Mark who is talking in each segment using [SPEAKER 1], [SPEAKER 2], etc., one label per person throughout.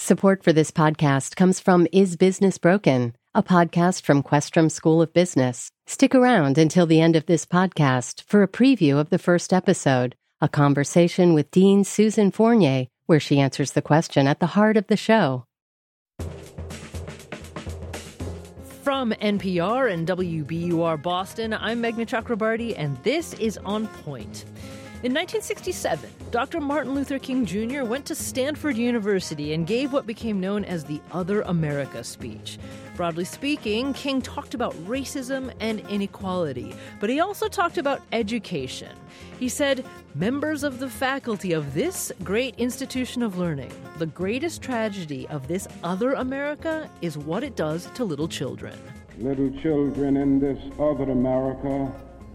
[SPEAKER 1] Support for this podcast comes from Is Business Broken, a podcast from Questrom School of Business. Stick around until the end of this podcast for a preview of the first episode, a conversation with Dean Susan Fournier, where she answers the question at the heart of the show.
[SPEAKER 2] From NPR and WBUR Boston, I'm Meghna Chakrabarty, and this is On Point. In 1967, Dr. Martin Luther King Jr. went to Stanford University and gave what became known as the Other America speech. Broadly speaking, King talked about racism and inequality, but he also talked about education. He said, "Members of the faculty of this great institution of learning, the greatest tragedy of this other America is what it does to little children."
[SPEAKER 3] Little children in this other America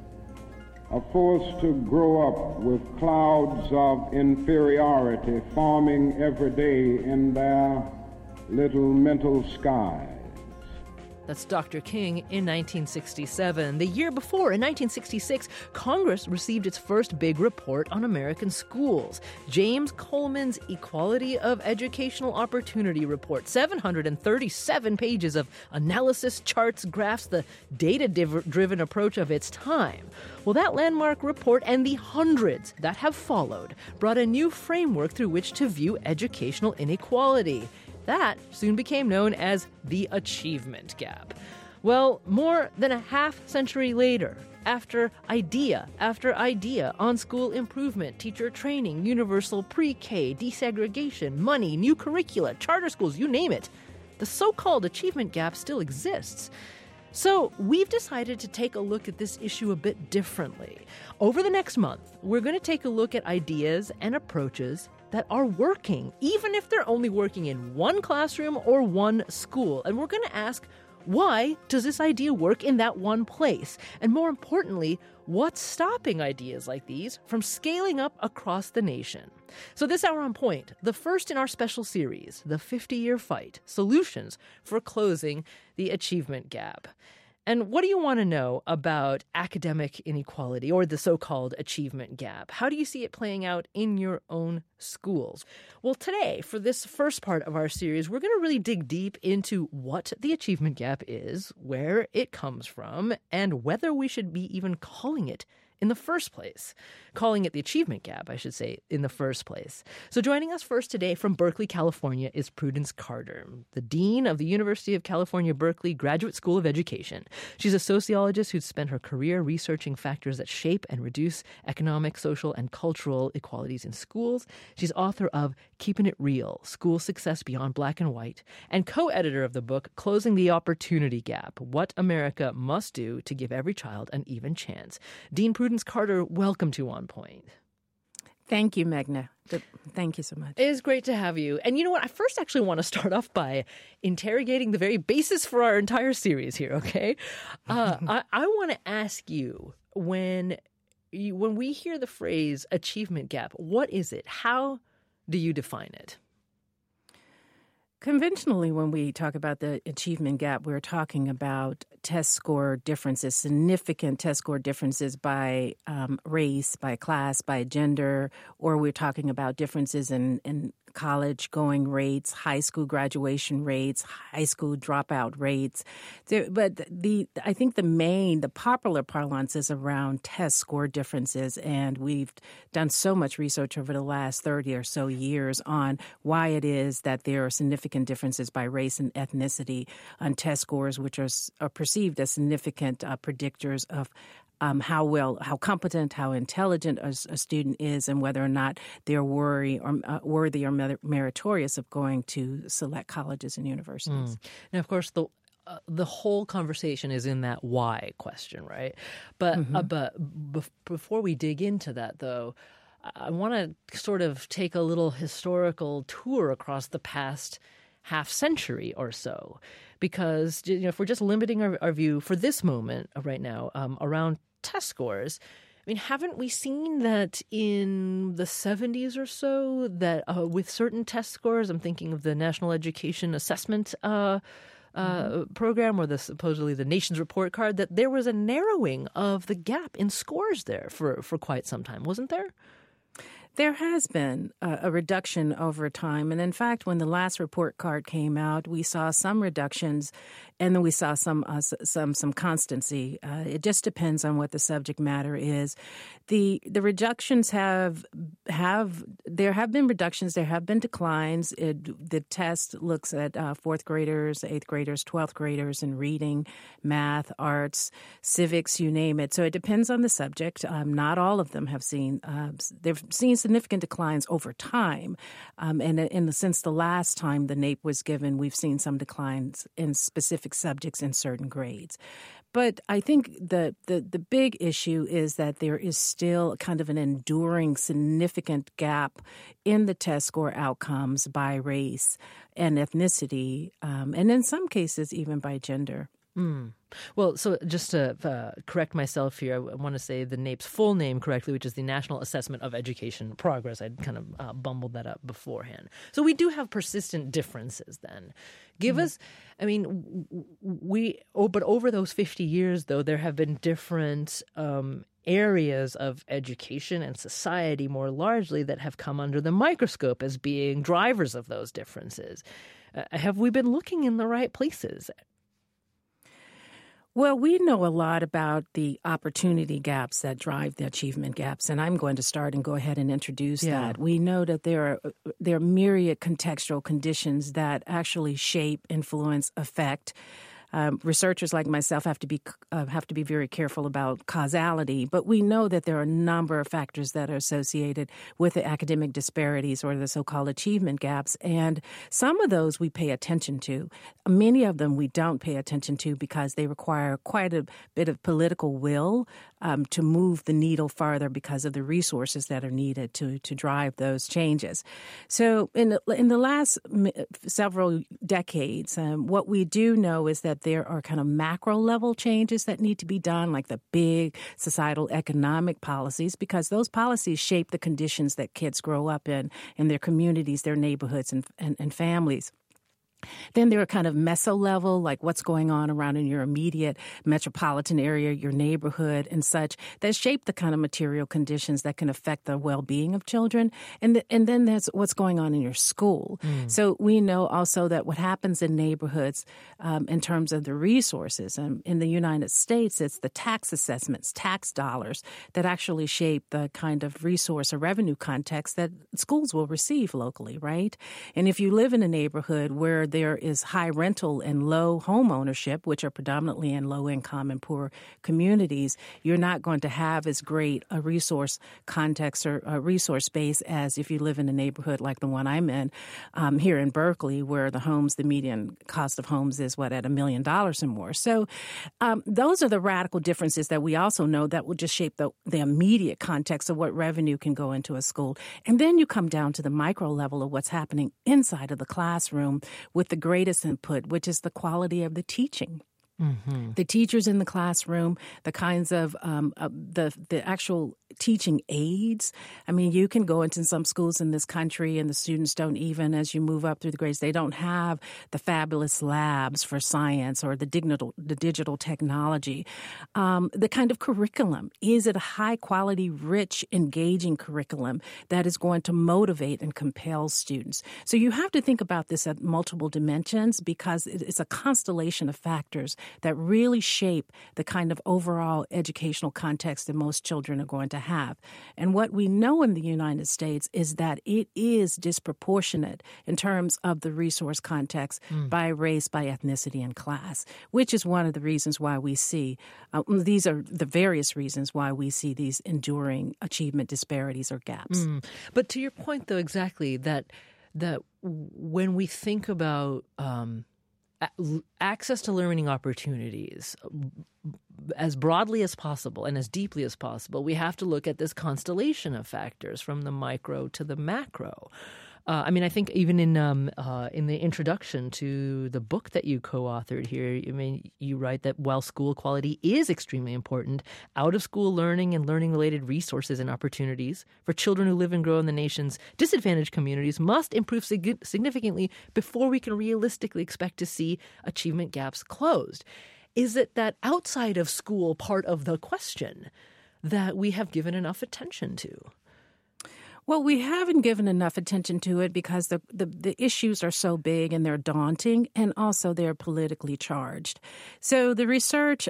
[SPEAKER 3] are forced to grow up with clouds of inferiority forming every day in their little mental skies.
[SPEAKER 2] That's Dr. King in 1967. The year before, in 1966, Congress received its first big report on American schools. James Coleman's Equality of Educational Opportunity Report. 737 pages of analysis, charts, graphs, the data-driven approach of its time. Well, that landmark report and the hundreds that have followed brought a new framework through which to view educational inequality. That soon became known as the achievement gap. Well, more than a half century later, after idea after idea on school improvement, teacher training, universal pre-K, desegregation, money, new curricula, charter schools, you name it, the so-called achievement gap still exists. So we've decided to take a look at this issue a bit differently. Over the next month, we're going to take a look at ideas and approaches that are working, even if they're only working in one classroom or one school. And we're going to ask, why does this idea work in that one place? And more importantly, what's stopping ideas like these from scaling up across the nation? So this hour on Point, the first in our special series, The 50-Year Fight, Solutions for Closing the Achievement Gap. And what do you want to know about academic inequality or the so-called achievement gap? How do you see it playing out in your own schools? Well, today, for this first part of our series, we're going to really dig deep into what the achievement gap is, where it comes from, and whether we should be even calling it in the first place. Calling it the achievement gap, I should say, in the first place. So joining us first today from Berkeley, California is Prudence Carter, the Dean of the University of California, Berkeley Graduate School of Education. She's a sociologist who's spent her career researching factors that shape and reduce economic, social, and cultural inequalities in schools. She's author of Keeping It Real, School Success Beyond Black and White, and co-editor of the book Closing the Opportunity Gap, What America Must Do to Give Every Child an Even Chance. Dean Prudence Carter, welcome to On Point.
[SPEAKER 4] Thank you, Meghna. Thank you so much.
[SPEAKER 2] It is great to have you. And you know what? I first actually want to start off by interrogating the very basis for our entire series here, okay? I want to ask you, when we hear the phrase achievement gap, what is it? How do you define it?
[SPEAKER 4] Conventionally, when we talk about the achievement gap, we're talking about test score differences, significant test score differences by race, by class, by gender, or we're talking about differences in college-going rates, high school graduation rates, high school dropout rates. But I think the popular parlance is around test score differences, and we've done so much research over the last 30 or so years on why it is that there are significant differences by race and ethnicity on test scores, which are perceived as significant predictors of how competent, how intelligent a student is, and whether or not they're worthy or meritorious of going to select colleges and universities.
[SPEAKER 2] Now, of course, the whole conversation is in that why question, right? But before we dig into that, though, I want to sort of take a little historical tour across the past half century or so, because if we're just limiting our view for this moment right now around test scores, I mean, haven't we seen that in the 70s or so that with certain test scores, I'm thinking of the National Education Assessment program or supposedly the Nation's Report Card, that there was a narrowing of the gap in scores there for quite some time, wasn't there?
[SPEAKER 4] There has been a reduction over time. And in fact, when the last report card came out, we saw some reductions and then we saw some constancy. It just depends on what the subject matter is. The reductions there have been reductions, there have been declines. The test looks at fourth graders, eighth graders, 12th graders in reading, math, arts, civics, you name it. So it depends on the subject. Not all of them have seen, they've seen significant declines over time. And since the last time the NAEP was given, we've seen some declines in specific subjects in certain grades. But I think the big issue is that there is still kind of an enduring significant gap in the test score outcomes by race and ethnicity, and in some cases even by gender.
[SPEAKER 2] Well, so just to correct myself here, I want to say the NAEP's full name correctly, which is the National Assessment of Education Progress. I'd kind of bumbled that up beforehand. So we do have persistent differences then. Give us, I mean, but over those 50 years, though, there have been different areas of education and society more largely that have come under the microscope as being drivers of those differences. Have we been looking in the right places?
[SPEAKER 4] Well, we know a lot about the opportunity gaps that drive the achievement gaps, and I'm going to start and go ahead and introduce that. We know that there are myriad contextual conditions that actually shape, influence, affect. Researchers like myself have to be very careful about causality, but we know that there are a number of factors that are associated with the academic disparities or the so-called achievement gaps, and some of those we pay attention to. Many of them we don't pay attention to because they require quite a bit of political will to move the needle farther because of the resources that are needed to drive those changes. So in the last several decades, what we do know is that there are kind of macro level changes that need to be done, like the big societal economic policies, because those policies shape the conditions that kids grow up in their communities, their neighborhoods, and families. Then there are kind of meso level, like what's going on around in your immediate metropolitan area, your neighborhood and such, that shape the kind of material conditions that can affect the well-being of children. And then there's what's going on in your school. So we know also that what happens in neighborhoods in terms of the resources, in the United States, it's the tax assessments, tax dollars that actually shape the kind of resource or revenue context that schools will receive locally, right? And if you live in a neighborhood where there is high rental and low home ownership, which are predominantly in low-income and poor communities, you're not going to have as great a resource context or a resource base as if you live in a neighborhood like the one I'm in here in Berkeley, where the median cost of homes is, at $1 million or more. So those are the radical differences that we also know that will just shape the immediate context of what revenue can go into a school. And then you come down to the micro level of what's happening inside of the classroom with the greatest input, which is the quality of the teaching. The teachers in the classroom, the kinds of the actual teaching aids. I mean, you can go into some schools in this country and the students don't even, as you move up through the grades, they don't have the fabulous labs for science or the digital technology. The kind of curriculum, is it a high quality, rich, engaging curriculum that is going to motivate and compel students? So you have to think about this at multiple dimensions because it's a constellation of factors that really shape the kind of overall educational context that most children are going to have. And what we know in the United States is that it is disproportionate in terms of the resource context by race, by ethnicity, and class, which is one of the reasons why we see, these are the various reasons why we see these enduring achievement disparities or gaps.
[SPEAKER 2] But to your point, though, exactly, that when we think about access to learning opportunities as broadly as possible and as deeply as possible, we have to look at this constellation of factors from the micro to the macro. I mean, I think even in the introduction to the book that you co-authored here, I mean, you write that while school quality is extremely important, out-of-school learning and learning-related resources and opportunities for children who live and grow in the nation's disadvantaged communities must improve significantly before we can realistically expect to see achievement gaps closed. Is it that outside of school part of the question that we have given enough attention to?
[SPEAKER 4] Well, we haven't given enough attention to it because the issues are so big and they're daunting, and also they're politically charged. So the research,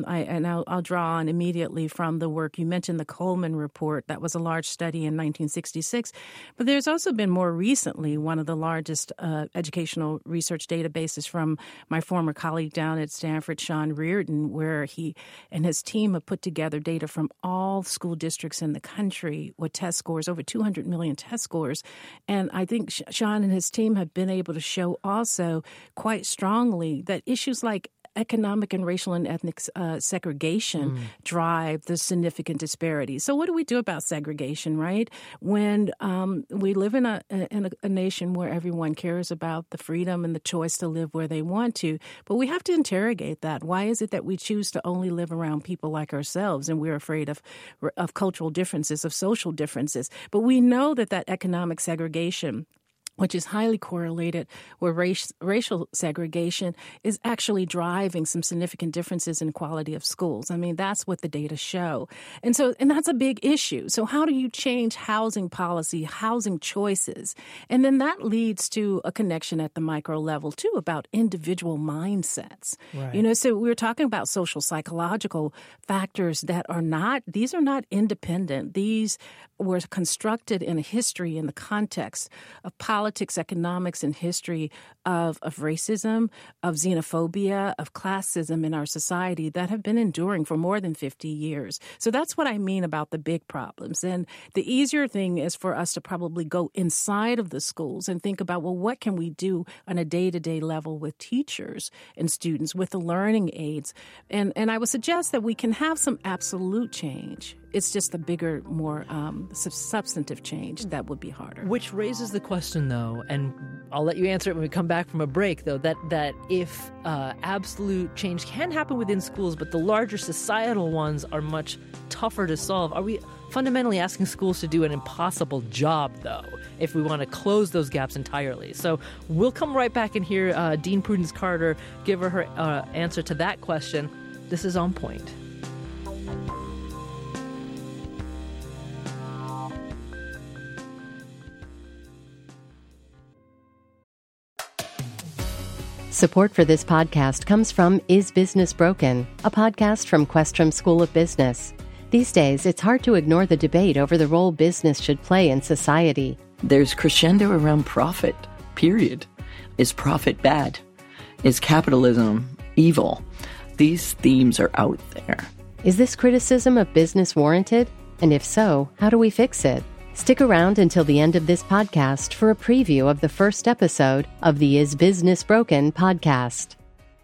[SPEAKER 4] I'll draw on immediately from the work. You mentioned the Coleman Report. That was a large study in 1966. But there's also been more recently one of the largest educational research databases from my former colleague down at Stanford, Sean Reardon, where he and his team have put together data from all school districts in the country with test scores, over 200 million test scores. And I think Sean and his team have been able to show also quite strongly that issues like economic and racial and ethnic segregation drive the significant disparities. So what do we do about segregation, right? When we live in a nation where everyone cares about the freedom and the choice to live where they want to, but we have to interrogate that. Why is it that we choose to only live around people like ourselves, and we're afraid of cultural differences, of social differences? But we know that economic segregation, which is highly correlated with racial segregation, is actually driving some significant differences in quality of schools. I mean, that's what the data show. And that's a big issue. So how do you change housing policy, housing choices? And then that leads to a connection at the micro level, too, about individual mindsets. Right. So we're talking about social psychological factors that are not independent. These were constructed in a history, in the context of politics, economics, and history of racism, of xenophobia, of classism in our society that have been enduring for more than 50 years. So that's what I mean about the big problems. And the easier thing is for us to probably go inside of the schools and think about, well, what can we do on a day-to-day level with teachers and students, with the learning aids? And I would suggest that we can have some absolute change. It's just a bigger, more substantive change that would be harder.
[SPEAKER 2] Which raises the question, though, and I'll let you answer it when we come back from a break, though, that if absolute change can happen within schools, but the larger societal ones are much tougher to solve, are we fundamentally asking schools to do an impossible job, though, if we want to close those gaps entirely? So we'll come right back and hear Dean Prudence Carter give her answer to that question. This is On Point.
[SPEAKER 1] Support for this podcast comes from Is Business Broken?, a podcast from Questrom School of Business. These days, it's hard to ignore the debate over the role business should play in society.
[SPEAKER 5] There's crescendo around profit, period. Is profit bad? Is capitalism evil? These themes are out there.
[SPEAKER 1] Is this criticism of business warranted? And if so, how do we fix it? Stick around until the end of this podcast for a preview of the first episode of the Is Business Broken? Podcast.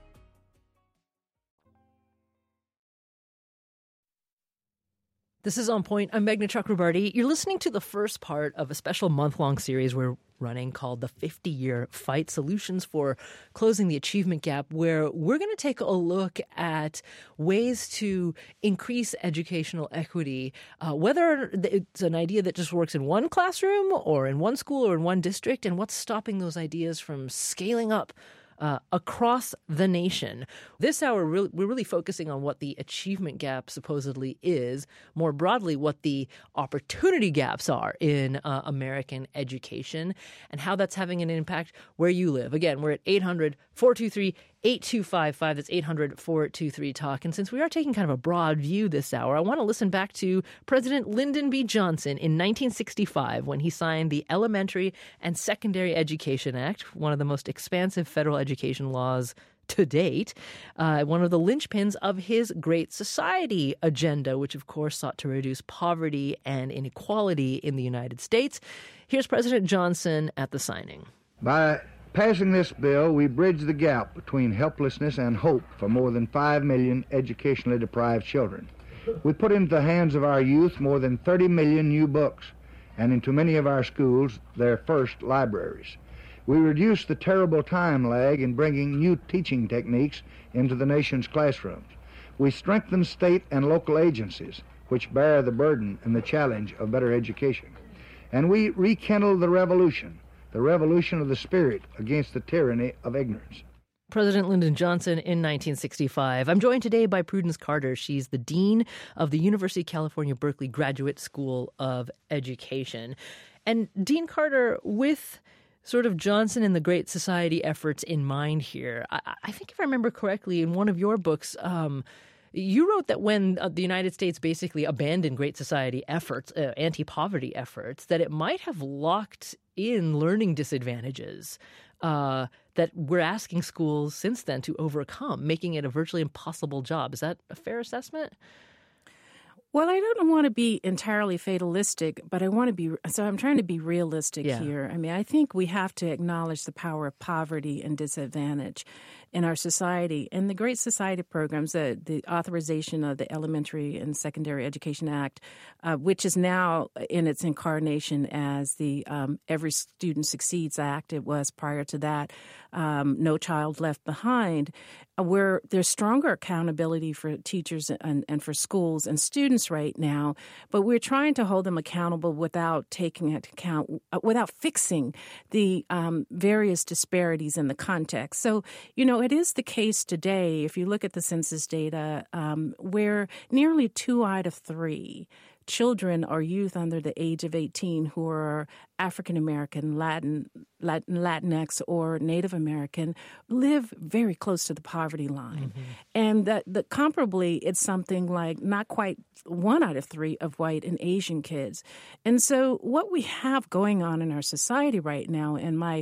[SPEAKER 2] This is On Point. I'm Meghna Chakrabarty. You're listening to the first part of a special month-long series we're running called the 50-Year Fight: Solutions for Closing the Achievement Gap, where we're going to take a look at ways to increase educational equity, whether it's an idea that just works in one classroom or in one school or in one district, and what's stopping those ideas from scaling up across the nation. This hour, we're really focusing on what the achievement gap supposedly is, more broadly what the opportunity gaps are in American education and how that's having an impact where you live. Again, we're at 800-423-8255. That's 800-423-TALK. And since we are taking kind of a broad view this hour, I want to listen back to President Lyndon B. Johnson in 1965 when he signed the Elementary and Secondary Education Act, one of the most expansive federal education laws to date, one of the linchpins of his Great Society agenda, which of course sought to reduce poverty and inequality in the United States. Here's President Johnson at the signing.
[SPEAKER 6] By passing this bill, we bridge the gap between helplessness and hope for more than 5 million educationally deprived children. We put into the hands of our youth more than 30 million new books, and into many of our schools, their first libraries. We reduce the terrible time lag in bringing new teaching techniques into the nation's classrooms. We strengthen state and local agencies, which bear the burden and the challenge of better education. And we rekindle the revolution of the spirit against the tyranny of ignorance.
[SPEAKER 2] President Lyndon Johnson in 1965. I'm joined today by Prudence Carter. She's the Dean of the University of California, Berkeley Graduate School of Education. And Dean Carter, with sort of Johnson and the Great Society efforts in mind here, I think if I remember correctly, in one of your books, you wrote that when the United States basically abandoned Great Society efforts, anti-poverty efforts, that it might have locked in learning disadvantages that we're asking schools since then to overcome, making it a virtually impossible job. Is that a fair assessment?
[SPEAKER 4] Well, I don't want to be entirely fatalistic, but I'm trying to be realistic here. I mean, I think we have to acknowledge the power of poverty and disadvantage in our society. And the Great Society programs, the authorization of the Elementary and Secondary Education Act, which is now in its incarnation as the Every Student Succeeds Act. It was prior to that, No Child Left Behind, where there's stronger accountability for teachers and for schools and students right now, but we're trying to hold them accountable without taking into account, without fixing the various disparities in the context. So, it is the case today, if you look at the census data, where nearly 2 out of 3 children or youth under the age of 18 who are African American, Latinx, or Native American live very close to the poverty line. Mm-hmm. And that comparably, it's something like not quite 1 out of 3 of white and Asian kids. And so what we have going on in our society right now, and my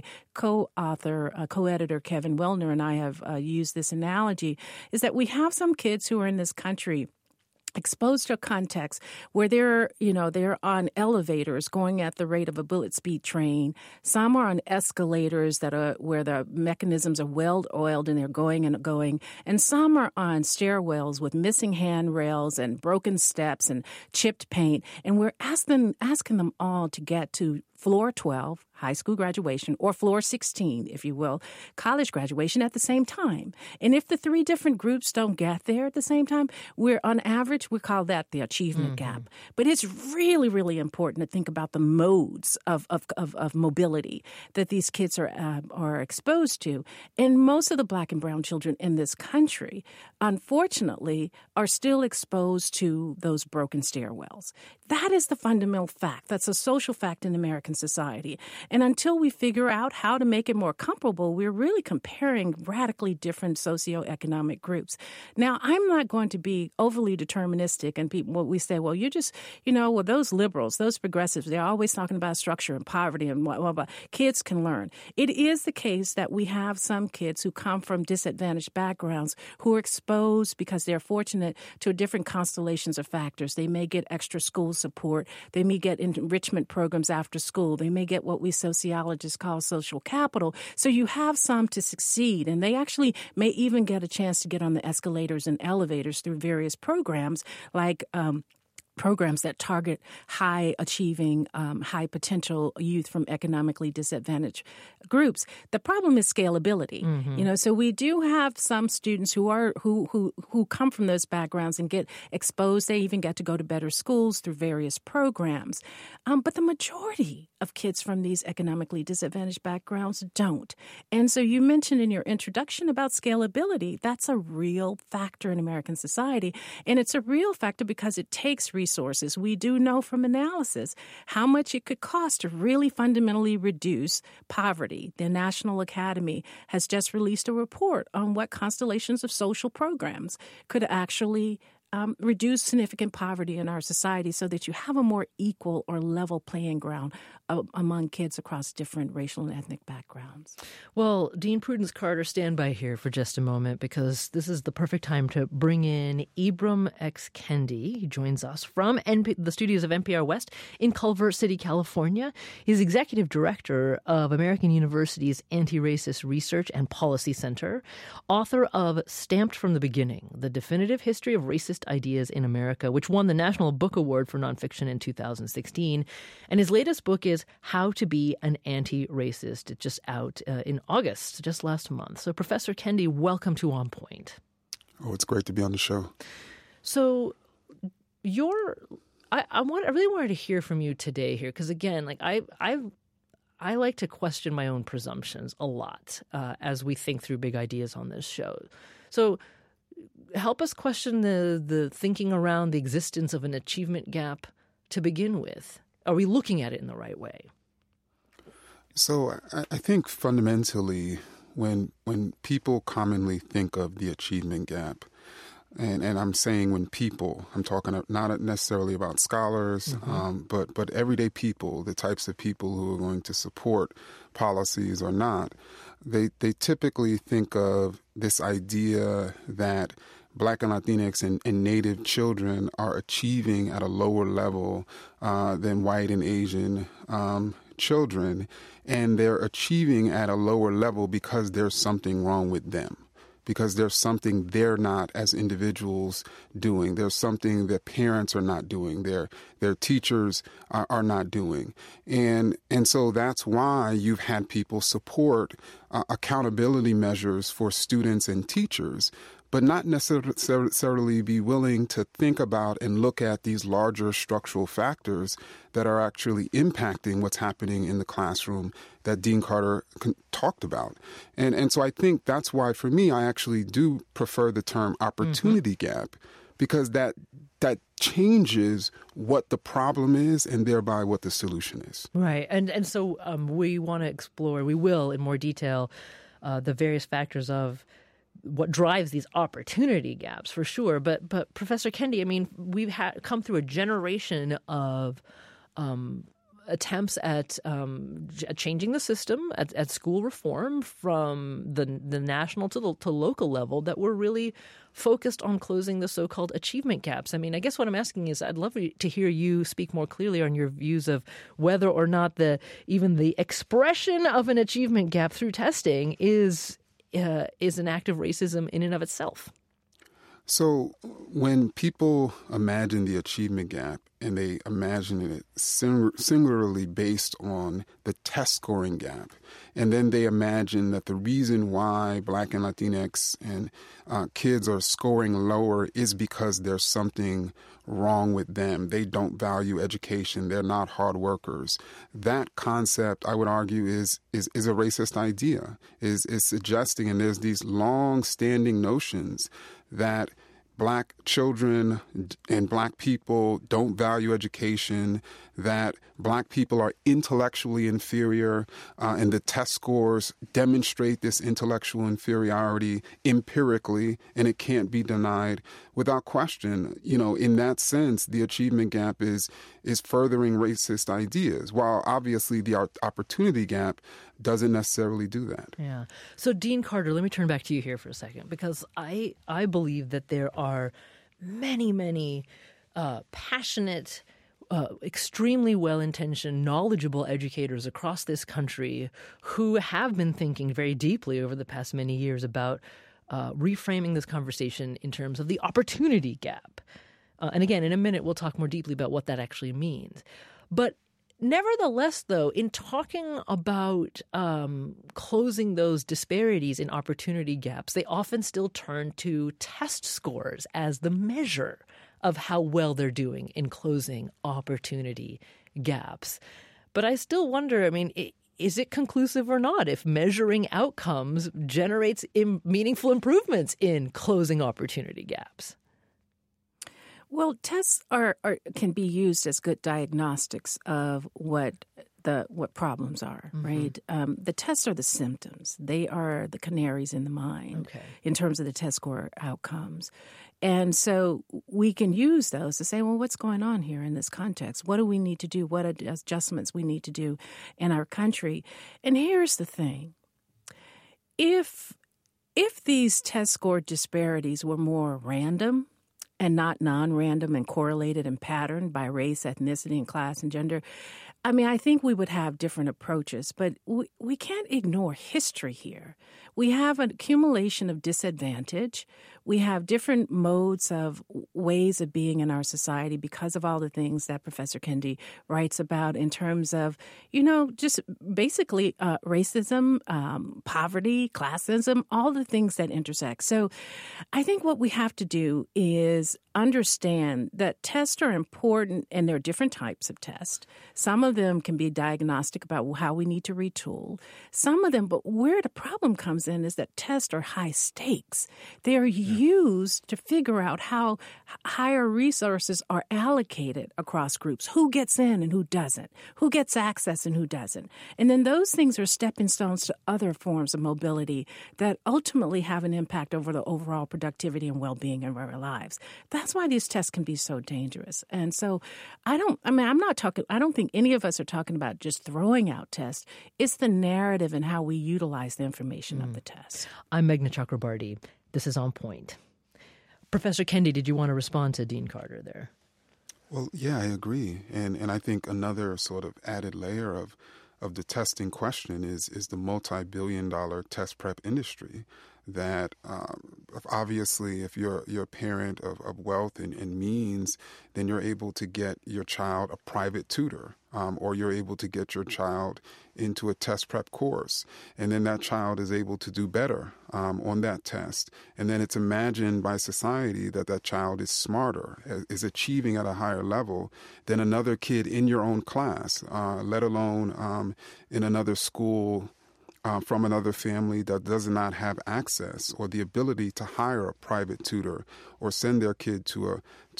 [SPEAKER 4] co-editor Kevin Wellner and I have used this analogy, is that we have some kids who are in this country exposed to a context where they're on elevators going at the rate of a bullet speed train. Some are on escalators where the mechanisms are well-oiled and they're going and going. And some are on stairwells with missing handrails and broken steps and chipped paint. And we're asking them all to get to floor 12, high school graduation, or floor 16, if you will, college graduation at the same time. And if the 3 different groups don't get there at the same time, we call that the achievement gap. But it's really, really important to think about the modes of mobility that these kids are exposed to. And most of the Black and brown children in this country, unfortunately, are still exposed to those broken stairwells. That is the fundamental fact. That's a social fact in American society. And until we figure out how to make it more comparable, we're really comparing radically different socioeconomic groups. Now, I'm not going to be overly deterministic, and we say, well, you're just, those liberals, those progressives, they're always talking about structure and poverty and what. Kids can learn. It is the case that we have some kids who come from disadvantaged backgrounds who are exposed because they're fortunate to different constellations of factors. They may get extra school support. They may get enrichment programs after school. They may get what we sociologists call social capital. So you have some to succeed, and they actually may even get a chance to get on the escalators and elevators through various programs like programs that target high-achieving, high-potential youth from economically disadvantaged groups. The problem is scalability. Mm-hmm. So we do have some students who come from those backgrounds and get exposed. They even get to go to better schools through various programs. But the majority of kids from these economically disadvantaged backgrounds don't. And so you mentioned in your introduction about scalability. That's a real factor in American society. And it's a real factor because it takes resources. We do know from analysis how much it could cost to really fundamentally reduce poverty. The National Academy has just released a report on what constellations of social programs could actually reduce significant poverty in our society so that you have a more equal or level playing ground among kids across different racial and ethnic backgrounds.
[SPEAKER 2] Well, Dean Prudence Carter, stand by here for just a moment because this is the perfect time to bring in Ibram X. Kendi. He joins us from the studios of NPR West in Culver City, California. He's executive director of American University's Anti-Racist Research and Policy Center, author of Stamped from the Beginning, The Definitive History of Racist Ideas in America, which won the National Book Award for Nonfiction in 2016. And his latest book is How to Be an Anti-Racist. It's just out in August, just last month. So Professor Kendi, welcome to On Point.
[SPEAKER 7] Oh, it's great to be on the show.
[SPEAKER 2] So I really wanted to hear from you today here, because again, like I've I like to question my own presumptions a lot as we think through big ideas on this show. So help us question the thinking around the existence of an achievement gap to begin with. Are we looking at it in the right way?
[SPEAKER 7] So I think fundamentally when people commonly think of the achievement gap, and I'm saying when people, I'm talking not necessarily about scholars, but everyday people, the types of people who are going to support policies or not, they typically think of this idea that Black and Latinx and Native children are achieving at a lower level than white and Asian children, and they're achieving at a lower level because there's something wrong with them, because there's something they're not as individuals doing. There's something that parents are not doing, their teachers are not doing. And so that's why you've had people support accountability measures for students and teachers, but not necessarily be willing to think about and look at these larger structural factors that are actually impacting what's happening in the classroom that Dean Carter talked about. And so I think that's why, for me, I actually do prefer the term opportunity gap, because that changes what the problem is and thereby what the solution is.
[SPEAKER 2] Right. And so we want to explore, we will in more detail, the various factors of what drives these opportunity gaps, for sure. But Professor Kendi, I mean, we've come through a generation of attempts at changing the system, at school reform from the national to local level that were really focused on closing the so-called achievement gaps. I mean, I guess what I'm asking is I'd love to hear you speak more clearly on your views of whether or not even the expression of an achievement gap through testing is an act of racism in and of itself.
[SPEAKER 7] So when people imagine the achievement gap, and they imagine it singularly based on the test scoring gap, and then they imagine that the reason why Black and Latinx and kids are scoring lower is because there's something wrong with them. They don't value education. They're not hard workers. That concept, I would argue, is a racist idea, is suggesting, and there's these long-standing notions that Black children and Black people don't value education, that Black people are intellectually inferior, and the test scores demonstrate this intellectual inferiority empirically, and it can't be denied without question. You know, in that sense, the achievement gap is furthering racist ideas, while obviously the opportunity gap doesn't necessarily do that. Yeah.
[SPEAKER 2] So, Dean Carter, let me turn back to you here for a second, because I believe that there are many passionate, extremely well-intentioned, knowledgeable educators across this country who have been thinking very deeply over the past many years about reframing this conversation in terms of the opportunity gap. And again, in a minute, we'll talk more deeply about what that actually means. But nevertheless, though, in talking about closing those disparities in opportunity gaps, they often still turn to test scores as the measure of how well they're doing in closing opportunity gaps. But I still wonder, I mean, is it conclusive or not if measuring outcomes generates meaningful improvements in closing opportunity gaps?
[SPEAKER 4] Well, tests can be used as good diagnostics of what problems are, right? The tests are the symptoms. They are the canaries in the mine in terms of the test score outcomes. And so we can use those to say, well, what's going on here in this context? What do we need to do? What adjustments we need to do in our country? And here's the thing. If these test score disparities were more random and not non-random and correlated and patterned by race, ethnicity, and class and gender, I mean, I think we would have different approaches, but we can't ignore history here. We have an accumulation of disadvantage. We have different modes of ways of being in our society because of all the things that Professor Kendi writes about in terms of, just basically racism, poverty, classism, all the things that intersect. So I think what we have to do is understand that tests are important, and there are different types of tests. Some of them can be diagnostic about how we need to retool. Some of them, but where the problem comes in is that tests are high stakes. They are used to figure out how higher resources are allocated across groups, who gets in and who doesn't, who gets access and who doesn't. And then those things are stepping stones to other forms of mobility that ultimately have an impact over the overall productivity and well-being in our lives. That's why these tests can be so dangerous. And so I don't think any of us are talking about just throwing out tests. It's the narrative and how we utilize the information of the test.
[SPEAKER 2] I'm Meghna Chakrabarty. This is On Point. Professor Kendi, did you want to respond to Dean Carter there?
[SPEAKER 7] Well, yeah, I agree. And I think another sort of added layer of the testing question is the multi-billion-dollar test prep industry that obviously if you're a parent of wealth and means, then you're able to get your child a private tutor or you're able to get your child into a test prep course. And then that child is able to do better on that test. And then it's imagined by society that that child is smarter, is achieving at a higher level than another kid in your own class, let alone in another school from another family that does not have access or the ability to hire a private tutor or send their kid to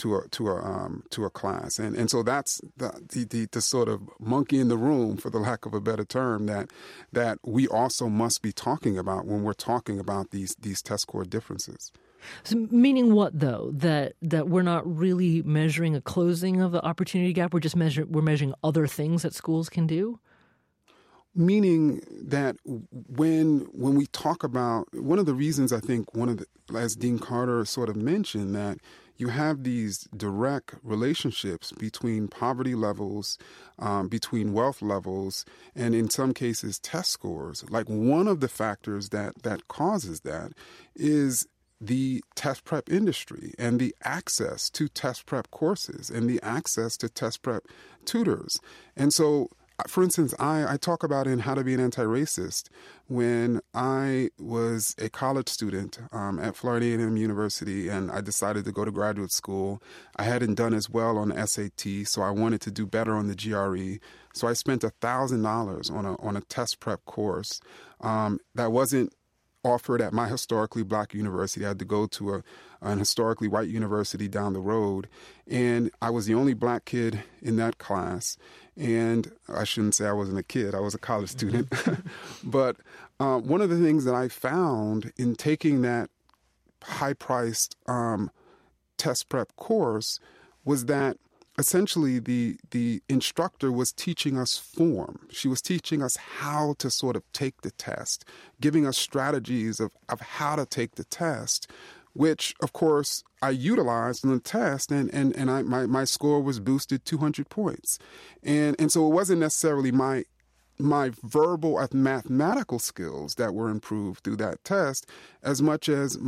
[SPEAKER 7] a class. And so that's the sort of monkey in the room, for the lack of a better term, that we also must be talking about when we're talking about these test score differences.
[SPEAKER 2] So meaning what, though? That we're not really measuring a closing of the opportunity gap. We're measuring other things that schools can do?
[SPEAKER 7] Meaning that when we talk about, one of the reasons I think as Dean Carter sort of mentioned, that you have these direct relationships between poverty levels, between wealth levels, and in some cases test scores. Like one of the factors that causes that is the test prep industry and the access to test prep courses and the access to test prep tutors. And so, for instance, I talk about in How to Be an Anti-Racist, when I was a college student at Florida A&M University and I decided to go to graduate school. I hadn't done as well on the SAT, so I wanted to do better on the GRE. So I spent $1,000 on a test prep course that wasn't offered at my historically black university. I had to go to an historically white university down the road. And I was the only black kid in that class. And I shouldn't say I wasn't a kid. I was a college student. But one of the things that I found in taking that high-priced test prep course was that essentially the instructor was teaching us form. She was teaching us how to sort of take the test, giving us strategies of how to take the test, which, of course, I utilized in the test, and my score was boosted 200 points. And so it wasn't necessarily my verbal and mathematical skills that were improved through that test as much as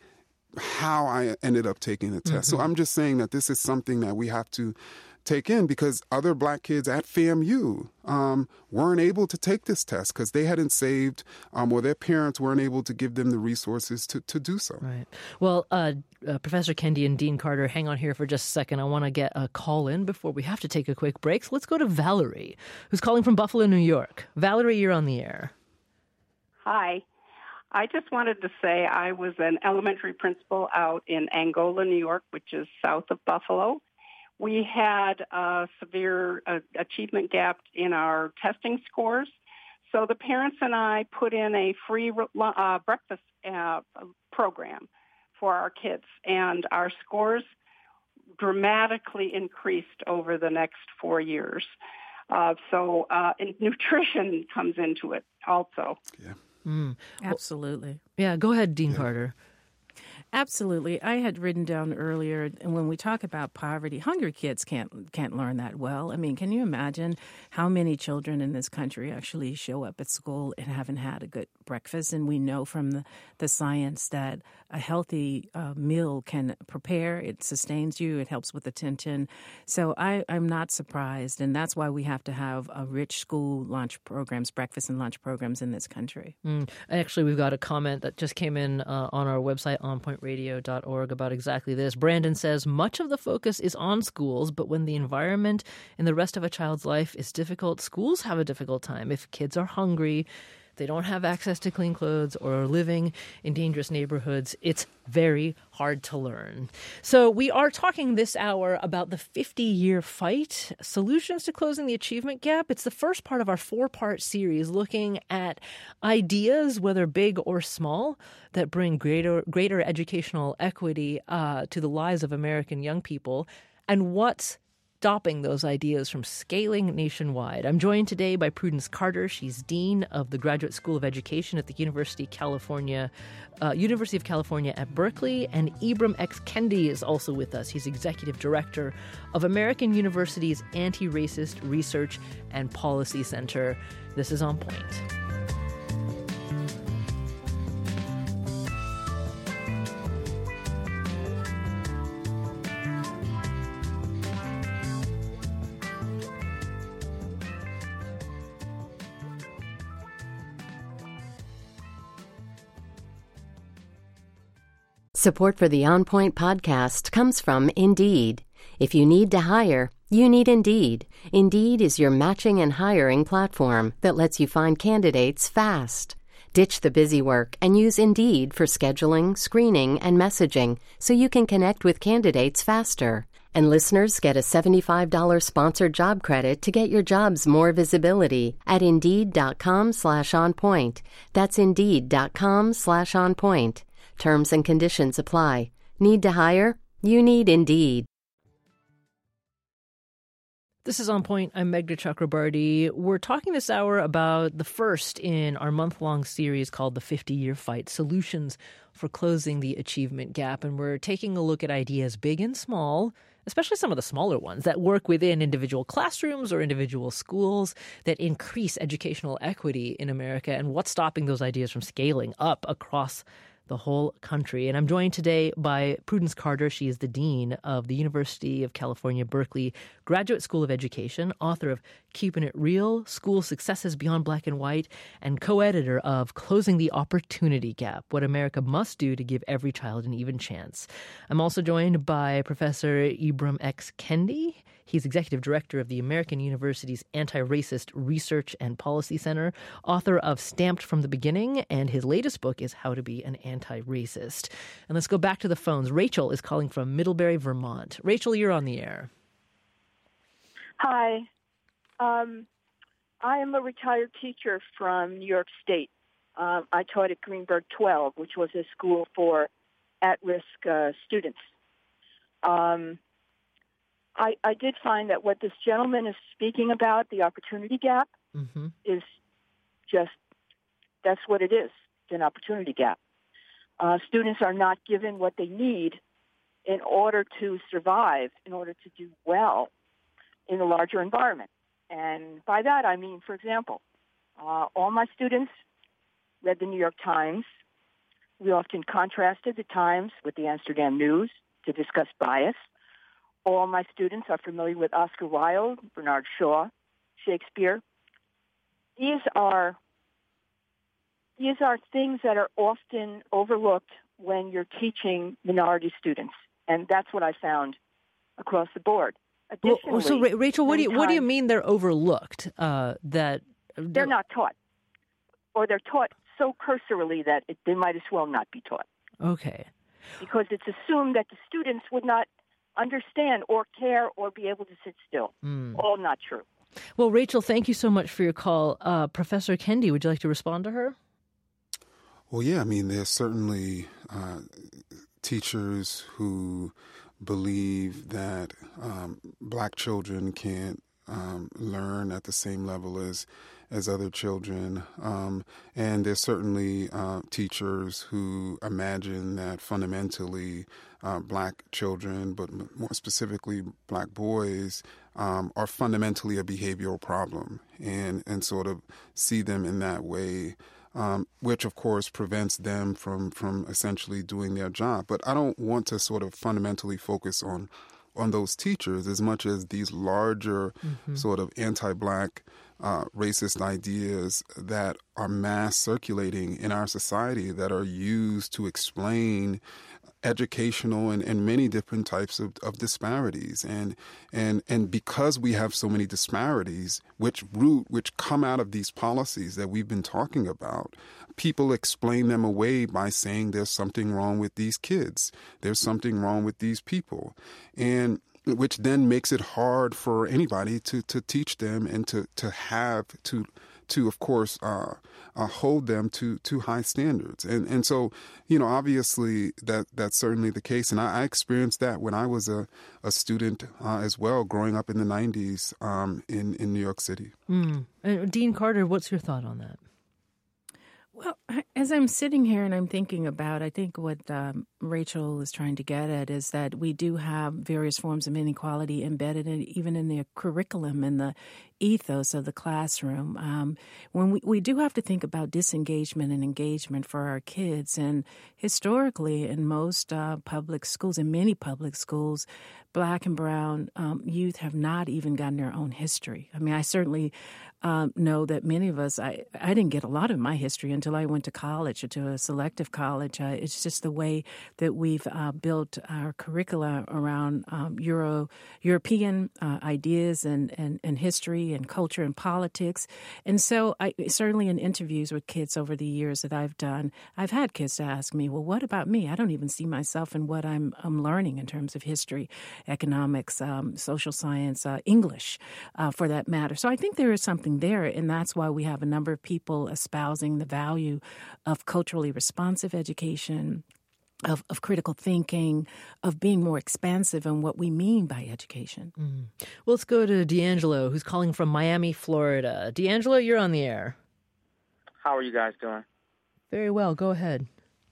[SPEAKER 7] how I ended up taking the test. Mm-hmm. So I'm just saying that this is something that we have to take in because other black kids at FAMU weren't able to take this test because they hadn't saved or their parents weren't able to give them the resources to do so.
[SPEAKER 2] Right. Well, Professor Kendi and Dean Carter, hang on here for just a second. I want to get a call in before we have to take a quick break. So let's go to Valerie, who's calling from Buffalo, New York. Valerie, you're on the air.
[SPEAKER 8] Hi. I just wanted to say I was an elementary principal out in Angola, New York, which is south of Buffalo. We had a severe achievement gap in our testing scores. So the parents and I put in a free breakfast program for our kids, and our scores dramatically increased over the next 4 years. So nutrition comes into it also.
[SPEAKER 7] Yeah.
[SPEAKER 4] Mm. Absolutely.
[SPEAKER 2] Yeah, go ahead, Dean Carter.
[SPEAKER 4] Absolutely. I had written down earlier, and when we talk about poverty, hungry kids can't learn that well. I mean, can you imagine how many children in this country actually show up at school and haven't had a good breakfast? And we know from the science that a healthy meal can prepare, it sustains you, it helps with attention. So I'm not surprised, and that's why we have to have a rich school lunch programs, breakfast and lunch programs in this country.
[SPEAKER 2] Actually, we've got a comment that just came in on our website, On Point enlightenmentradio.org about exactly this. Brandon says, much of the focus is on schools, but when the environment in the rest of a child's life is difficult, schools have a difficult time. If kids are hungry, they don't have access to clean clothes, or are living in dangerous neighborhoods, it's very hard to learn. So we are talking this hour about the 50-year fight, solutions to closing the achievement gap. It's the first part of our 4-part series looking at ideas, whether big or small, that bring greater educational equity to the lives of American young people, and what's stopping those ideas from scaling nationwide. I'm joined today by Prudence Carter. She's Dean of the Graduate School of Education at the University of California at Berkeley, and Ibram X. Kendi is also with us. He's Executive Director of American University's Anti-Racist Research and Policy Center. This is On Point.
[SPEAKER 1] Support for the On Point podcast comes from Indeed. If you need to hire, you need Indeed. Indeed is your matching and hiring platform that lets you find candidates fast. Ditch the busy work and use Indeed for scheduling, screening, and messaging so you can connect with candidates faster. And listeners get a $75 sponsored job credit to get your jobs more visibility at Indeed.com/onpoint. That's Indeed.com/onpoint. Terms and conditions apply. Need to hire? You need Indeed.
[SPEAKER 2] This is On Point. I'm Meghna Chakrabarty. We're talking this hour about the first in our month-long series called The 50-Year Fight, Solutions for Closing the Achievement Gap. And we're taking a look at ideas big and small, especially some of the smaller ones that work within individual classrooms or individual schools that increase educational equity in America, and what's stopping those ideas from scaling up across the whole country. And I'm joined today by Prudence Carter. She is the Dean of the University of California, Berkeley Graduate School of Education, author of Keeping It Real, School Successes Beyond Black and White, and co-editor of Closing the Opportunity Gap, What America Must Do to Give Every Child an Even Chance. I'm also joined by Professor Ibram X. Kendi. He's Executive Director of the American University's Anti-Racist Research and Policy Center, author of Stamped from the Beginning, and his latest book is How to Be an Anti-Racist. And let's go back to the phones. Rachel is calling from Middlebury, Vermont. Rachel, you're on the air.
[SPEAKER 9] Hi. I am a retired teacher from New York State. I taught at Greenberg 12, which was a school for at-risk students. I did find that what this gentleman is speaking about, the opportunity gap, is just, that's what it is. It's an opportunity gap. Students are not given what they need in order to survive, in order to do well in a larger environment. And by that, I mean, for example, all my students read the New York Times. We often contrasted the Times with the Amsterdam News to discuss bias. All my students are familiar with Oscar Wilde, Bernard Shaw, Shakespeare. These are things that are often overlooked when you're teaching minority students, and that's what I found across the board. Additionally,
[SPEAKER 2] so Rachel, what do you mean they're overlooked? That
[SPEAKER 9] they're not taught, or they're taught so cursorily that they might as well not be taught.
[SPEAKER 2] Okay,
[SPEAKER 9] because it's assumed that the students would not understand or care or be able to sit still. All not true.
[SPEAKER 2] Well, Rachel, thank you so much for your call. Professor Kendi, would you like to respond to her?
[SPEAKER 7] Well, yeah, I mean, there's certainly teachers who believe that black children can't learn at the same level as other children. And there's certainly teachers who imagine that fundamentally black children, but more specifically black boys, are fundamentally a behavioral problem and sort of see them in that way. Which, of course, prevents them from essentially doing their job. But I don't want to sort of fundamentally focus on those teachers as much as these larger sort of anti-black racist ideas that are mass circulating in our society that are used to explain educational and many different types of disparities. And because we have so many disparities, which come out of these policies that we've been talking about, people explain them away by saying there's something wrong with these kids. There's something wrong with these people. And which then makes it hard for anybody to teach them and to of course, hold them to high standards. And so, obviously that's certainly the case. And I experienced that when I was a student as well, growing up in the 90s in New York City.
[SPEAKER 2] And Dean Carter, what's your thought on that?
[SPEAKER 4] Well, as I'm sitting here and I'm thinking about, I think what Rachel is trying to get at is that we do have various forms of inequality embedded even in the curriculum and the ethos of the classroom. When we do have to think about disengagement and engagement for our kids. And historically, in most public schools, in many public schools, Black and brown youth have not even gotten their own history. I mean, I certainly know that many of us, I didn't get a lot of my history until I went to college or to a selective college. It's just the way that we've built our curricula around European ideas and history and culture and politics. And so certainly in interviews with kids over the years that I've done, I've had kids to ask me, well, what about me? I don't even see myself in what I'm learning in terms of history, economics, social science, English, for that matter. So I think there is something there, and that's why we have a number of people espousing the value of culturally responsive education, of critical thinking, of being more expansive in what we mean by education.
[SPEAKER 2] Mm. Well, let's go to D'Angelo, who's calling from Miami, Florida. D'Angelo, you're on the air.
[SPEAKER 10] How are you guys doing? Very
[SPEAKER 2] well. Go ahead.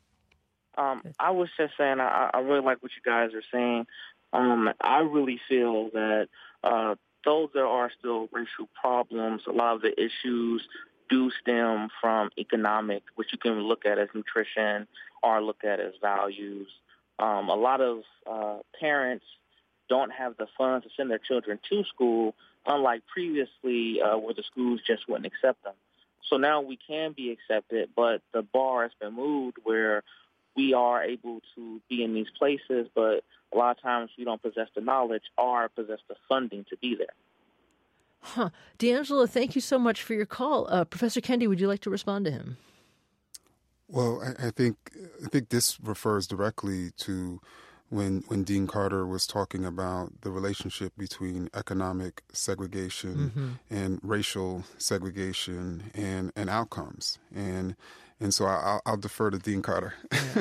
[SPEAKER 10] I was just saying, I really like what you guys are saying. I really feel that though there are still racial problems, a lot of the issues do stem from economic, which you can look at as nutrition or look at as values. A lot of parents don't have the funds to send their children to school, unlike previously where the schools just wouldn't accept them. So now we can be accepted, but the bar has been moved where we are able to be in these places, but a lot of times we don't possess the knowledge or possess the funding to be there.
[SPEAKER 2] Huh. D'Angelo, thank you so much for your call. Professor Kendi, would you like to respond to him?
[SPEAKER 7] Well, I think this refers directly to when Dean Carter was talking about the relationship between economic segregation and racial segregation and outcomes. And so I'll defer to Dean Carter.
[SPEAKER 4] Yeah.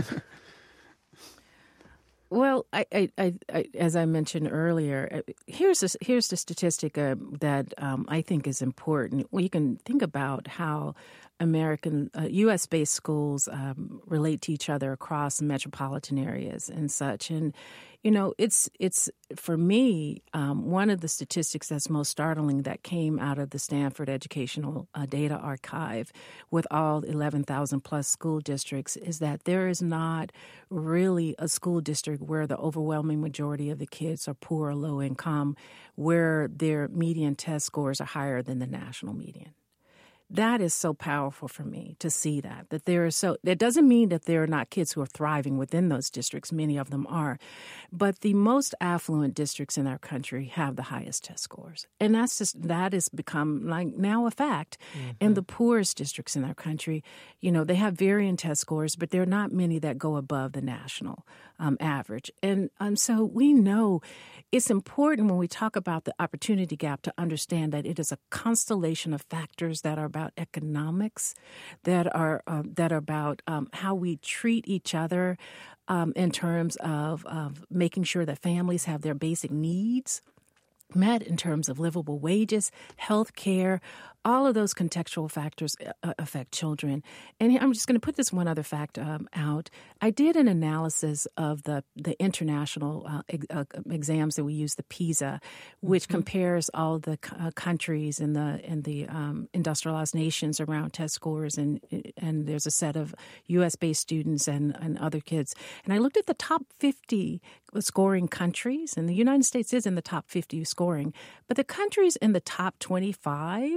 [SPEAKER 4] Well, I as I mentioned earlier, here's the statistic that I think is important. We can think about how American U.S.-based schools relate to each other across metropolitan areas and such. And it's for me one of the statistics that's most startling that came out of the Stanford Educational Data Archive with all 11,000 plus school districts is that there is not really a school district where the overwhelming majority of the kids are poor or low income, where their median test scores are higher than the national median. That is so powerful for me to see that there are that doesn't mean that there are not kids who are thriving within those districts. Many of them are. But the most affluent districts in our country have the highest test scores. And that has become like now a fact. Mm-hmm. And the poorest districts in our country, they have varying test scores, but there are not many that go above the national average. And so we know it's important when we talk about the opportunity gap to understand that it is a constellation of factors that are about economics, that are about how we treat each other in terms of making sure that families have their basic needs met in terms of livable wages, health care. All of those contextual factors affect children. And I'm just going to put this one other fact out. I did an analysis of the international exams that we use, the PISA, which compares all the countries in the industrialized nations around test scores, and there's a set of U.S.-based students and other kids. And I looked at the top 50 scoring countries, and the United States is in the top 50 scoring, but the countries in the top 25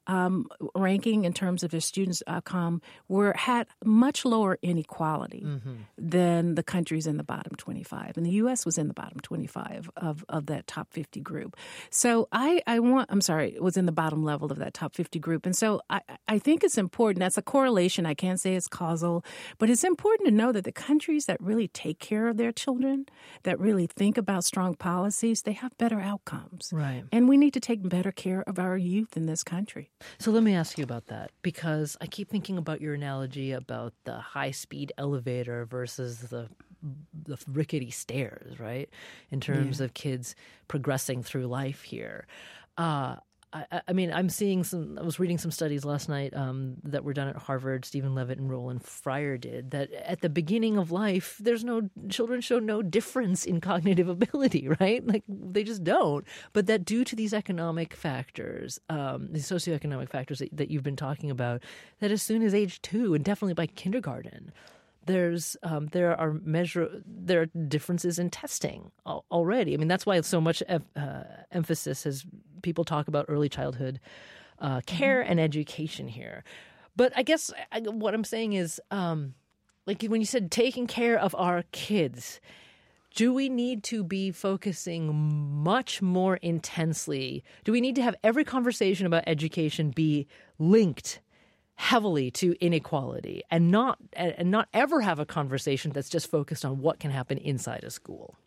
[SPEAKER 4] ranking in terms of their students' outcome had much lower inequality than the countries in the bottom 25. And the U.S. was in the bottom 25 of that top 50 group. So it was in the bottom level of that top 50 group. And so I think it's important. That's a correlation. I can't say it's causal, but it's important to know that the countries that really take care of their children, that really think about strong policies, they have better outcomes.
[SPEAKER 2] Right.
[SPEAKER 4] And we need to take better care of our youth in this country.
[SPEAKER 2] So let me ask you about that, because I keep thinking about your analogy about the high-speed elevator versus the rickety stairs, right, in terms of kids progressing through life here. I mean, I was reading some studies last night that were done at Harvard, Stephen Levitt and Roland Fryer did, that at the beginning of life, children show no difference in cognitive ability, right? Like, they just don't. But that due to these economic factors, these socioeconomic factors that you've been talking about, that as soon as age 2 and definitely by kindergarten, there are differences in testing already. I mean, that's why it's so much emphasis as people talk about early childhood care and education here. But I guess what I'm saying is, like when you said taking care of our kids, do we need to be focusing much more intensely? Do we need to have every conversation about education be linked heavily to inequality and not ever have a conversation that's just focused on what can happen inside a school?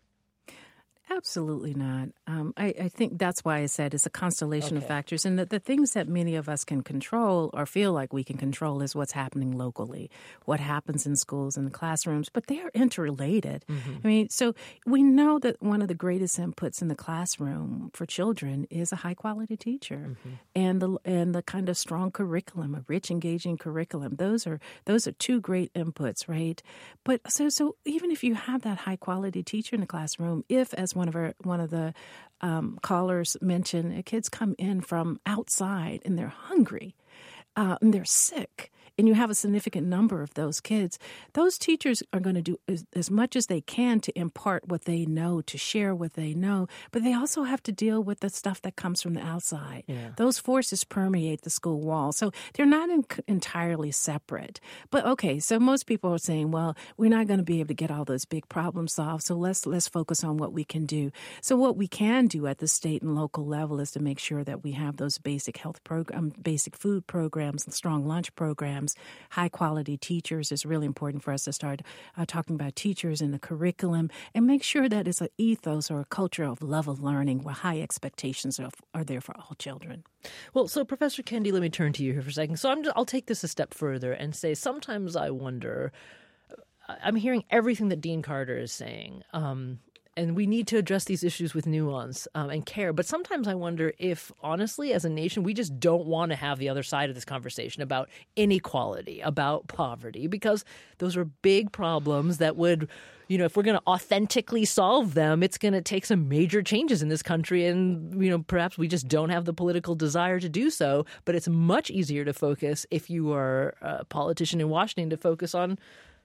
[SPEAKER 4] Absolutely not. I think that's why I said it's a constellation of factors. And the things that many of us can control or feel like we can control is what's happening locally, what happens in schools and classrooms. But they are interrelated. I mean, so we know that one of the greatest inputs in the classroom for children is a high-quality teacher and the kind of strong curriculum, a rich, engaging curriculum. Those are two great inputs, right? But so even if you have that high-quality teacher in the classroom, if, as one of the callers mentioned, kids come in from outside and they're hungry and they're sick, and you have a significant number of those kids, those teachers are going to do as much as they can to impart what they know, to share what they know, but they also have to deal with the stuff that comes from the outside. Yeah. Those forces permeate the school wall. So they're not entirely separate. But okay, so most people are saying, well, we're not going to be able to get all those big problems solved, so let's focus on what we can do. So what we can do at the state and local level is to make sure that we have those basic health programs, basic food programs, strong lunch programs. High-quality teachers is really important for us to start talking about teachers in the curriculum and make sure that it's an ethos or a culture of love of learning where high expectations are there for all children.
[SPEAKER 2] Well, so Professor Kendi, let me turn to you here for a second. So I'll take this a step further and say sometimes I wonder, I'm hearing everything that Dean Carter is saying, and we need to address these issues with nuance and care. But sometimes I wonder if, honestly, as a nation, we just don't want to have the other side of this conversation about inequality, about poverty, because those are big problems that would, if we're going to authentically solve them, it's going to take some major changes in this country. And, perhaps we just don't have the political desire to do so. But it's much easier to focus, if you are a politician in Washington, to focus on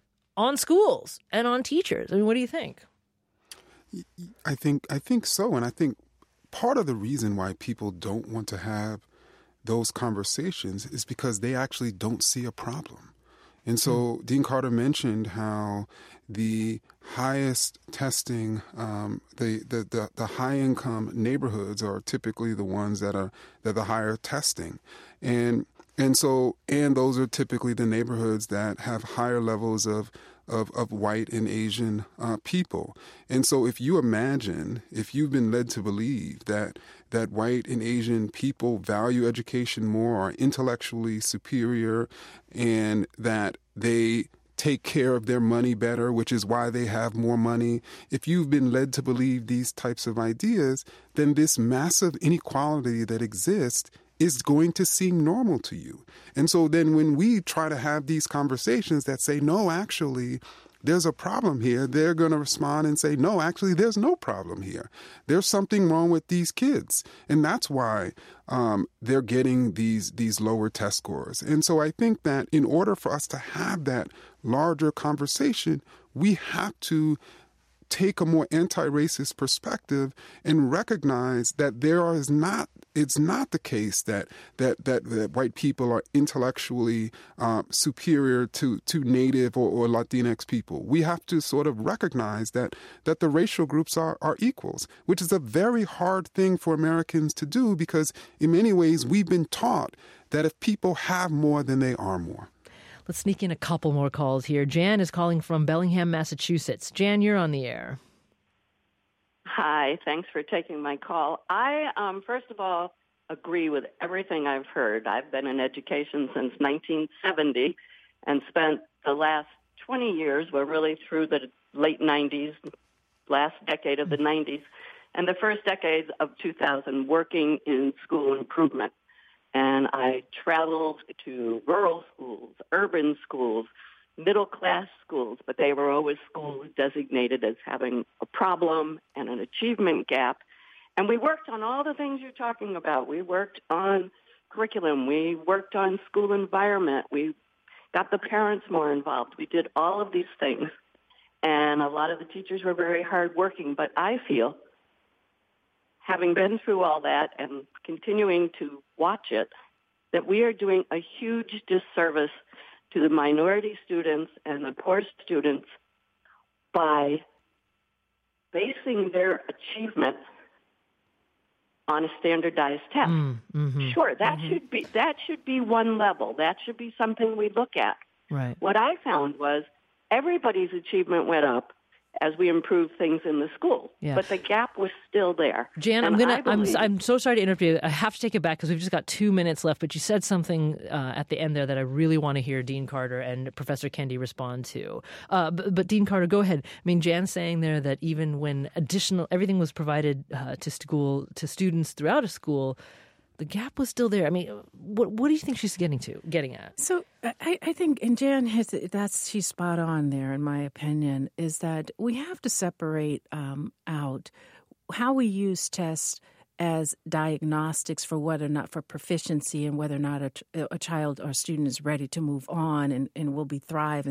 [SPEAKER 2] schools and on teachers. I mean, what do you think?
[SPEAKER 7] I think so. And I think part of the reason why people don't want to have those conversations is because they actually don't see a problem. And so Dean Carter mentioned how the highest testing, the high income neighborhoods are typically the ones that are the higher testing. And those are typically the neighborhoods that have higher levels of white and Asian people. And so if you've been led to believe that white and Asian people value education more, are intellectually superior, and that they take care of their money better, which is why they have more money, if you've been led to believe these types of ideas, then this massive inequality that exists is going to seem normal to you. And so then when we try to have these conversations that say, no, actually, there's a problem here, they're going to respond and say, no, actually, there's no problem here. There's something wrong with these kids. And that's why they're getting these lower test scores. And so I think that in order for us to have that larger conversation, we have to take a more anti-racist perspective and recognize that it's not the case that white people are intellectually superior to Native or Latinx people. We have to sort of recognize that the racial groups are equals, which is a very hard thing for Americans to do because in many ways we've been taught that if people have more, then they are more.
[SPEAKER 2] Let's sneak in a couple more calls here. Jan is calling from Bellingham, Massachusetts. Jan, you're on the air.
[SPEAKER 11] Hi, thanks for taking my call. I, first of all, agree with everything I've heard. I've been in education since 1970 and spent the last 20 years, well, really through the late 90s, last decade of the 90s, and the first decades of 2000 working in school improvement. And I traveled to rural schools, urban schools, middle-class schools, but they were always schools designated as having a problem and an achievement gap. And we worked on all the things you're talking about. We worked on curriculum. We worked on school environment. We got the parents more involved. We did all of these things. And a lot of the teachers were very hardworking. But I feel, having been through all that and continuing to watch it, that we are doing a huge disservice to the minority students and the poor students by basing their achievement on a standardized test. Sure, that should be one level. That should be something we look at.
[SPEAKER 2] Right.
[SPEAKER 11] What I found was everybody's achievement went up as we improved things in the school, but the gap was still there.
[SPEAKER 2] Jan, I'm so sorry to interrupt you. I have to take it back because we've just got 2 minutes left. But you said something at the end there that I really want to hear Dean Carter and Professor Kendi respond to. But Dean Carter, go ahead. I mean, Jan's saying there that even when everything was provided to students throughout a school, the gap was still there. I mean, what do you think she's getting at?
[SPEAKER 4] So I think, and Jan she's spot on there, in my opinion, is that we have to separate out how we use tests as diagnostics for whether or not for proficiency and whether or not a child or student is ready to move on and will be thrive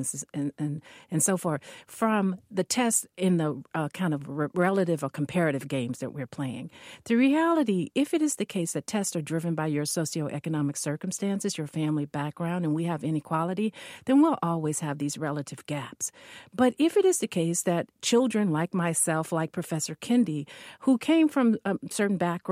[SPEAKER 4] and so forth from the test in the kind of relative or comparative games that we're playing. The reality, if it is the case that tests are driven by your socioeconomic circumstances, your family background, and we have inequality, then we'll always have these relative gaps. But if it is the case that children like myself, like Professor Kendi, who came from certain backgrounds,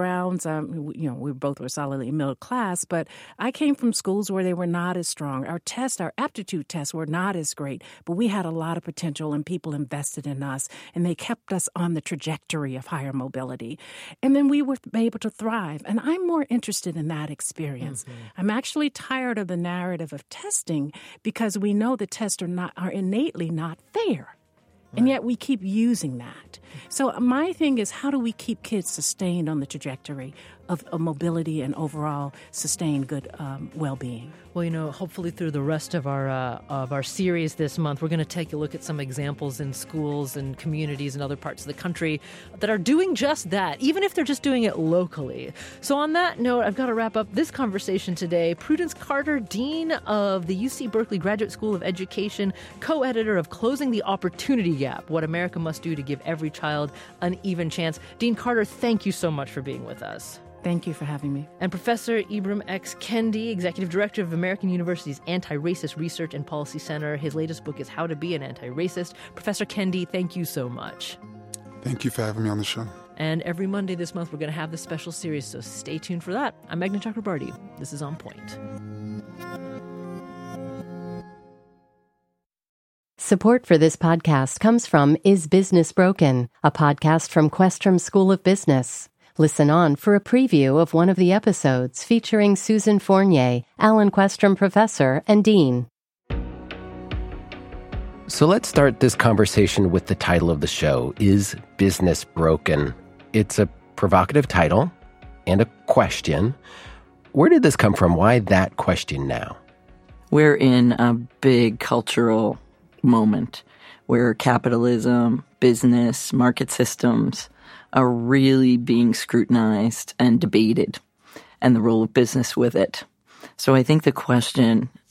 [SPEAKER 4] we both were solidly middle class, but I came from schools where they were not as strong. Our aptitude tests were not as great, but we had a lot of potential and people invested in us and they kept us on the trajectory of higher mobility. And then we were able to thrive. And I'm more interested in that experience. Mm-hmm. I'm actually tired of the narrative of testing because we know the tests are innately not fair. And yet we keep using that. So my thing is, how do we keep kids sustained on the trajectory of mobility and overall sustained good well-being?
[SPEAKER 2] Well, hopefully through the rest of our series this month, we're going to take a look at some examples in schools and communities in other parts of the country that are doing just that, even if they're just doing it locally. So on that note, I've got to wrap up this conversation today. Prudence Carter, Dean of the UC Berkeley Graduate School of Education, co-editor of Closing the Opportunity Gap, What America Must Do to Give Every Child an Even Chance. Dean Carter, thank you so much for being with us.
[SPEAKER 4] Thank you for having me.
[SPEAKER 2] And Professor Ibram X. Kendi, Executive Director of American University's Anti-Racist Research and Policy Center. His latest book is How to Be an Anti-Racist. Professor Kendi, thank you so much.
[SPEAKER 7] Thank you for having me on the show.
[SPEAKER 2] And every Monday this month, we're going to have this special series, so stay tuned for that. I'm Meghna Chakrabarty. This is On Point.
[SPEAKER 1] Support for this podcast comes from Is Business Broken?, a podcast from Questrom School of Business. Listen on for a preview of one of the episodes featuring Susan Fournier, Alan Questrom Professor, and Dean.
[SPEAKER 12] So let's start this conversation with the title of the show, Is Business Broken? It's a provocative title and a question. Where did this come from? Why that question now?
[SPEAKER 5] We're in a big cultural moment where capitalism, business, market systems are really being scrutinized and debated, and the role of business with it. So I think the question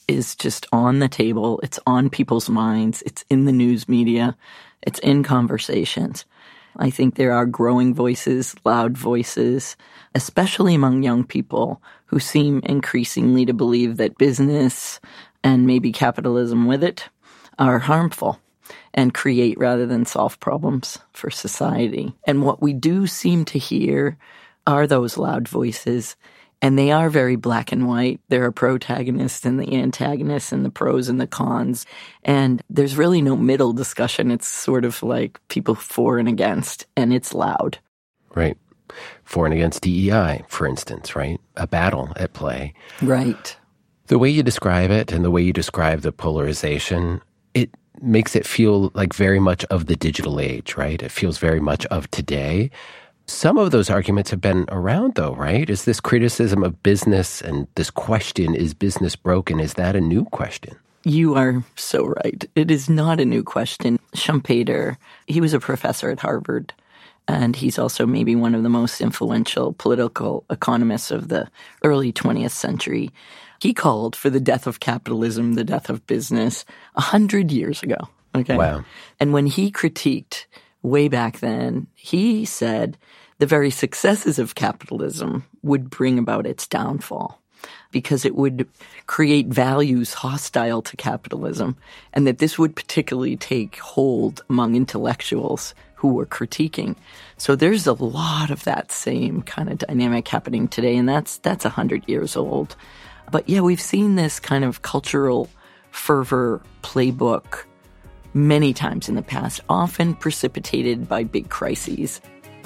[SPEAKER 5] is just on the table. It's on people's minds. It's in the news media. It's in conversations. I think there are growing voices, loud voices, especially among young people who seem increasingly to believe that business and maybe capitalism with it are harmful and create rather than solve problems for society. And what we do seem to hear are those loud voices, and they are very black and white. There are protagonists and the antagonists and the pros and the cons. And there's really no middle discussion. It's sort of like people for and against, and it's loud.
[SPEAKER 12] Right. For and against DEI, for instance, right? A battle at play.
[SPEAKER 5] Right.
[SPEAKER 12] The way you describe it and the way you describe the polarization, it makes it feel like very much of the digital age, right? It feels very much of today. Some of those arguments have been around, though, right? Is this criticism of business and this question, is business broken, is that a new question?
[SPEAKER 5] You are so right. It is not a new question. Schumpeter, he was a professor at Harvard, and he's also maybe one of the most influential political economists of the early 20th century. He called for the death of capitalism, the death of business, 100 years ago. Okay.
[SPEAKER 12] Wow.
[SPEAKER 5] And when he critiqued way back then, he said the very successes of capitalism would bring about its downfall because it would create values hostile to capitalism, and that this would particularly take hold among intellectuals who were critiquing. So there's a lot of that same kind of dynamic happening today, and that's 100 years old. But yeah, we've seen this kind of cultural fervor playbook many times in the past, often precipitated by big crises.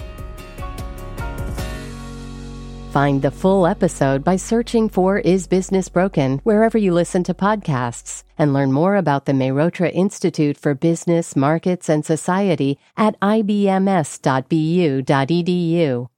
[SPEAKER 1] Find the full episode by searching for Is Business Broken wherever you listen to podcasts, and learn more about the Mehrotra Institute for Business, Markets, and Society at ibms.bu.edu.